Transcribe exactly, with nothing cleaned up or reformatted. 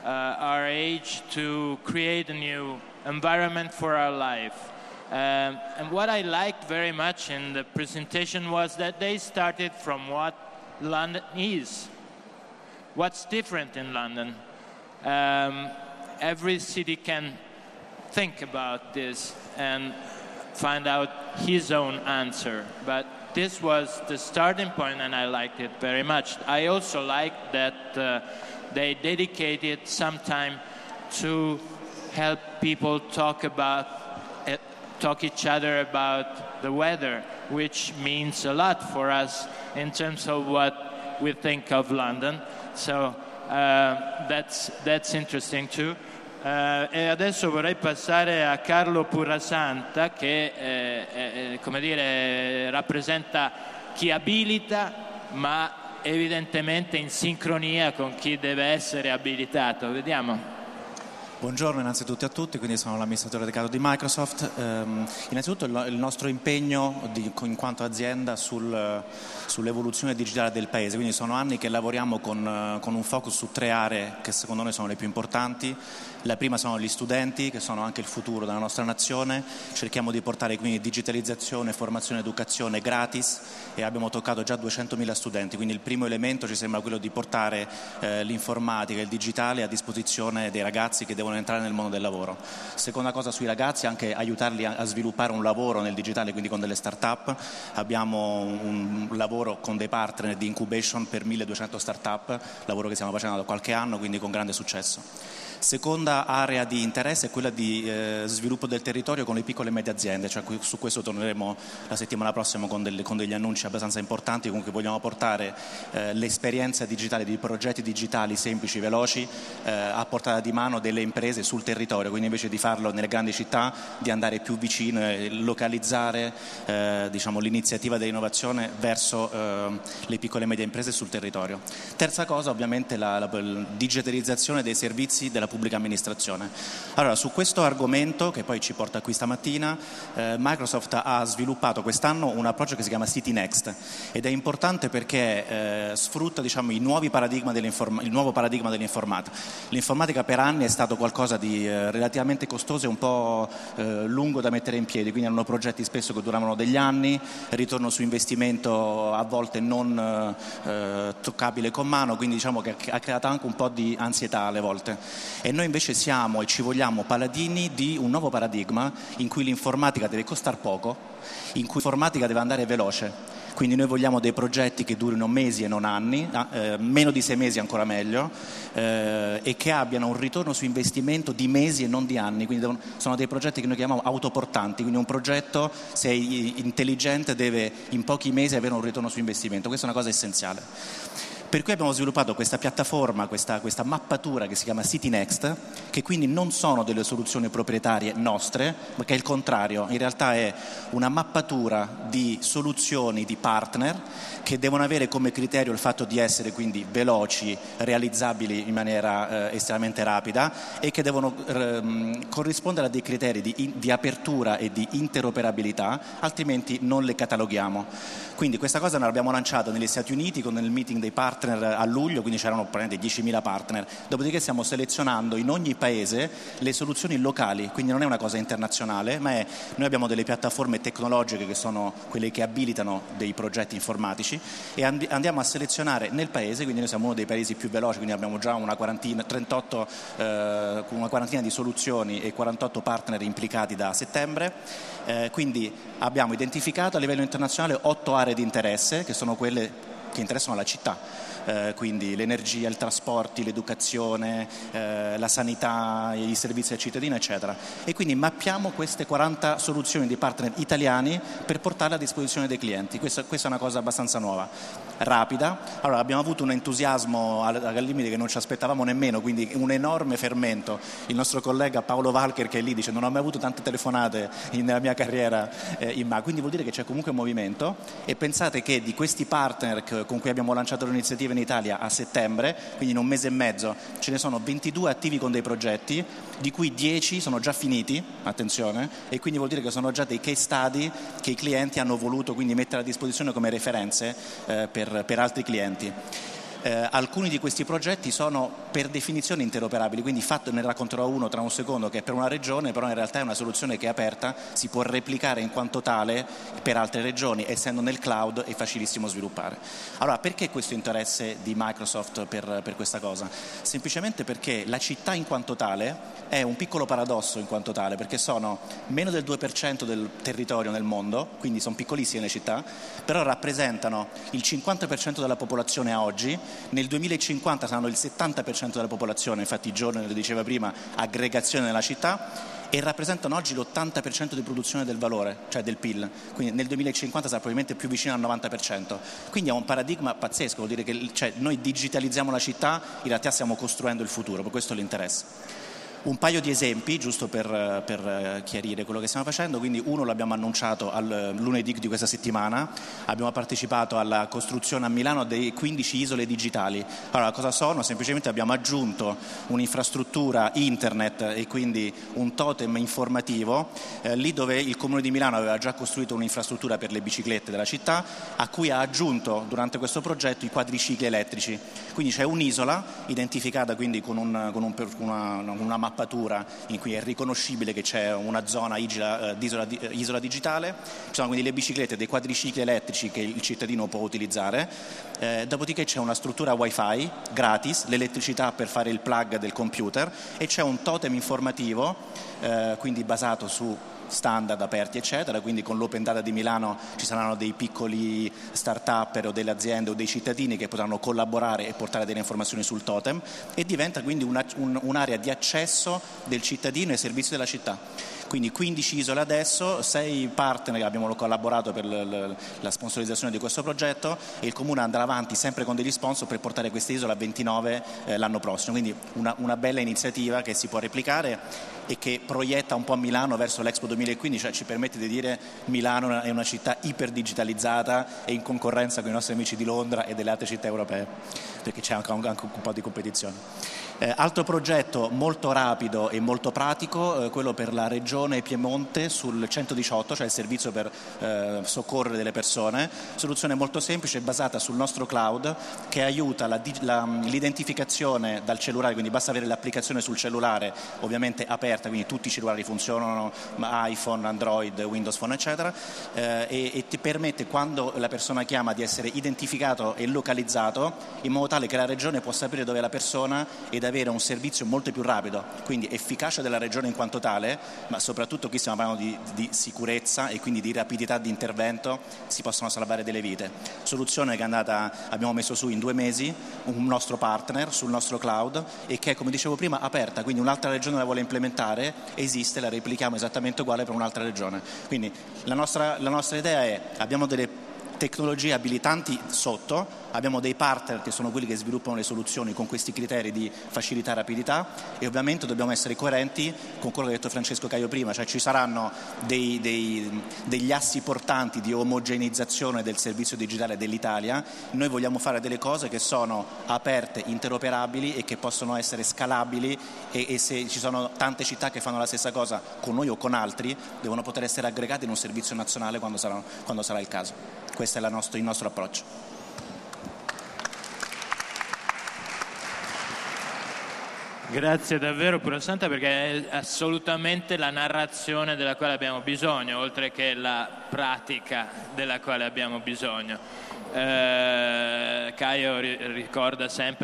uh, our age to create a new environment for our life. Um, and what I liked very much in the presentation was that they started from what London is. What's different in London? Um, every city can think about this and find out his own answer. But this was the starting point, and I liked it very much. I also liked that uh, they dedicated some time to help people talk about uh, talk each other about the weather, which means a lot for us in terms of what we think of London. So uh, that's that's interesting too. Uh, e adesso vorrei passare a Carlo Purrasanta che eh, eh, come dire, rappresenta chi abilita, ma evidentemente in sincronia con chi deve essere abilitato. Vediamo. Buongiorno innanzitutto a tutti, quindi sono l'amministratore delegato di Microsoft. Um, innanzitutto il, il nostro impegno di, in quanto azienda sul, sull'evoluzione digitale del Paese, quindi sono anni che lavoriamo con, con un focus su tre aree che secondo noi sono le più importanti. La prima sono gli studenti, che sono anche il futuro della nostra nazione. Cerchiamo di portare quindi digitalizzazione, formazione ed educazione gratis e abbiamo toccato già duecentomila studenti, quindi il primo elemento ci sembra quello di portare eh, l'informatica e il digitale a disposizione dei ragazzi che devono entrare nel mondo del lavoro. Seconda cosa sui ragazzi, anche aiutarli a, a sviluppare un lavoro nel digitale, quindi con delle start-up. Abbiamo un, un lavoro con dei partner di incubation per milleduecento start-up, lavoro che stiamo facendo da qualche anno, quindi con grande successo. Seconda area di interesse è quella di eh, sviluppo del territorio con le piccole e medie aziende, cioè qui, su questo torneremo la settimana prossima con, delle, con degli annunci abbastanza importanti. Comunque vogliamo portare eh, l'esperienza digitale di progetti digitali semplici, veloci, eh, a portata di mano delle imprese sul territorio, quindi invece di farlo nelle grandi città, di andare più vicino e localizzare eh, diciamo, l'iniziativa dell'innovazione verso eh, le piccole e medie imprese sul territorio. Terza cosa ovviamente la, la, la digitalizzazione dei servizi della pubblica amministrazione. Allora, su questo argomento, che poi ci porta qui stamattina, eh, Microsoft ha sviluppato quest'anno un approccio che si chiama City Next ed è importante perché eh, sfrutta diciamo, i nuovi paradigma il nuovo paradigma dell'informatica. L'informatica per anni è stato qualcosa di eh, relativamente costoso e un po' eh, lungo da mettere in piedi, quindi erano progetti spesso che duravano degli anni, ritorno su investimento a volte non eh, toccabile con mano, quindi diciamo che ha creato anche un po' di ansietà alle volte. E noi invece siamo e ci vogliamo paladini di un nuovo paradigma in cui l'informatica deve costare poco, in cui l'informatica deve andare veloce. Quindi noi vogliamo dei progetti che durino mesi e non anni, eh, meno di sei mesi ancora meglio, eh, e che abbiano un ritorno su investimento di mesi e non di anni. Quindi devono, sono dei progetti che noi chiamiamo autoportanti, quindi un progetto, se è intelligente, deve in pochi mesi avere un ritorno su investimento. Questa è una cosa essenziale. Per cui abbiamo sviluppato questa piattaforma, questa, questa mappatura che si chiama City Next, che quindi non sono delle soluzioni proprietarie nostre, ma che è il contrario, in realtà è una mappatura di soluzioni di partner che devono avere come criterio il fatto di essere quindi veloci, realizzabili in maniera eh, estremamente rapida e che devono eh, corrispondere a dei criteri di, in, di apertura e di interoperabilità, altrimenti non le cataloghiamo. Quindi questa cosa noi l'abbiamo lanciata negli Stati Uniti con il meeting dei partner a luglio, quindi c'erano praticamente diecimila partner, dopodiché stiamo selezionando in ogni paese le soluzioni locali, quindi non è una cosa internazionale, ma è, noi abbiamo delle piattaforme tecnologiche che sono quelle che abilitano dei progetti informatici e and- andiamo a selezionare nel paese, quindi noi siamo uno dei paesi più veloci, quindi abbiamo già una quarantina, trentotto, eh, una quarantina di soluzioni e quarantotto partner implicati da settembre, eh, quindi abbiamo identificato a livello internazionale otto aree di interesse che sono quelle che interessano la città, eh, quindi l'energia, i trasporti, l'educazione, eh, la sanità, i servizi ai cittadini, eccetera. E quindi mappiamo queste quaranta soluzioni di partner italiani per portarle a disposizione dei clienti. Questa, questa è una cosa abbastanza nuova, rapida. Allora, abbiamo avuto un entusiasmo al, al limite che non ci aspettavamo nemmeno, quindi un enorme fermento. Il nostro collega Paolo Walker, che è lì, dice non ho mai avuto tante telefonate in, nella mia carriera eh, in ma, quindi vuol dire che c'è comunque un movimento. E pensate che di questi partner che con cui abbiamo lanciato l'iniziativa in Italia a settembre, quindi in un mese e mezzo, ce ne sono ventidue attivi con dei progetti, di cui dieci sono già finiti, attenzione, e quindi vuol dire che sono già dei case study che i clienti hanno voluto quindi mettere a disposizione come referenze eh, per, per altri clienti. Eh, alcuni di questi progetti sono per definizione interoperabili, quindi fatto, ne racconterò uno tra un secondo che è per una regione, però in realtà è una soluzione che è aperta, si può replicare in quanto tale per altre regioni, essendo nel cloud è facilissimo sviluppare. Allora, perché questo interesse di Microsoft per, per questa cosa? Semplicemente perché la città in quanto tale è un piccolo paradosso in quanto tale, perché sono meno del due per cento del territorio nel mondo, quindi sono piccolissime le città, però rappresentano il cinquanta per cento della popolazione a oggi. Nel duemilacinquanta saranno il settanta per cento della popolazione, infatti Giorgio lo diceva prima, aggregazione nella città, e rappresentano oggi l'ottanta per cento di produzione del valore, cioè del P I L, quindi nel duemilacinquanta sarà probabilmente più vicino al novanta per cento, quindi è un paradigma pazzesco, vuol dire che cioè, noi digitalizziamo la città, in realtà stiamo costruendo il futuro, per questo l'interesse. Un paio di esempi, giusto per, per chiarire quello che stiamo facendo, quindi uno l'abbiamo annunciato al lunedì di questa settimana, abbiamo partecipato alla costruzione a Milano dei quindici isole digitali. Allora, cosa sono? Semplicemente abbiamo aggiunto un'infrastruttura internet e quindi un totem informativo, eh, lì dove il Comune di Milano aveva già costruito un'infrastruttura per le biciclette della città, a cui ha aggiunto durante questo progetto i quadricicli elettrici. Quindi c'è un'isola identificata quindi con, un, con un, una, una mappa in cui è riconoscibile che c'è una zona isola, eh, isola, isola digitale, ci sono quindi le biciclette, dei quadricicli elettrici che il cittadino può utilizzare, eh, dopodiché c'è una struttura wifi gratis, l'elettricità per fare il plug del computer e c'è un totem informativo, eh, quindi basato su standard aperti eccetera, quindi con l'Open Data di Milano ci saranno dei piccoli start-up o delle aziende o dei cittadini che potranno collaborare e portare delle informazioni sul totem e diventa quindi una, un, un'area di accesso del cittadino ai servizi della città. Quindi quindici isole adesso, sei partner che abbiamo collaborato per l- la sponsorizzazione di questo progetto e il Comune andrà avanti sempre con degli sponsor per portare queste isole a ventinove eh, l'anno prossimo, quindi una, una bella iniziativa che si può replicare e che proietta un po' Milano verso l'Expo duemilaquindici, cioè ci permette di dire Milano è una città iperdigitalizzata e in concorrenza con i nostri amici di Londra e delle altre città europee, perché c'è anche un, anche un po' di competizione. Eh, altro progetto molto rapido e molto pratico, eh, quello per la regione Piemonte sul centodiciotto, cioè il servizio per eh, soccorrere delle persone, soluzione molto semplice basata sul nostro cloud che aiuta la, la, l'identificazione dal cellulare, quindi basta avere l'applicazione sul cellulare ovviamente aperta, quindi tutti i cellulari funzionano, iPhone, Android, Windows Phone eccetera, eh, e, e ti permette quando la persona chiama di essere identificato e localizzato in modo tale che la regione può sapere dove è la persona ed avere un servizio molto più rapido, quindi efficacia della regione in quanto tale, ma soprattutto qui stiamo parlando di, di sicurezza e quindi di rapidità di intervento, si possono salvare delle vite. Soluzione che è andata, abbiamo messo su in due mesi, un nostro partner sul nostro cloud e che è, come dicevo prima, aperta, quindi un'altra regione la vuole implementare, esiste, la replichiamo esattamente uguale per un'altra regione. Quindi la nostra, la nostra idea è, abbiamo delle tecnologie abilitanti sotto, abbiamo dei partner che sono quelli che sviluppano le soluzioni con questi criteri di facilità e rapidità e ovviamente dobbiamo essere coerenti con quello che ha detto Francesco Caio prima, cioè ci saranno dei, dei, degli assi portanti di omogeneizzazione del servizio digitale dell'Italia, noi vogliamo fare delle cose che sono aperte, interoperabili e che possono essere scalabili e, e se ci sono tante città che fanno la stessa cosa con noi o con altri, devono poter essere aggregate in un servizio nazionale quando sarà, quando sarà il caso. Questo è la nostro, il nostro approccio. Grazie davvero Puro Santa, perché è assolutamente la narrazione della quale abbiamo bisogno, oltre che la pratica della quale abbiamo bisogno. Eh, Caio ricorda sempre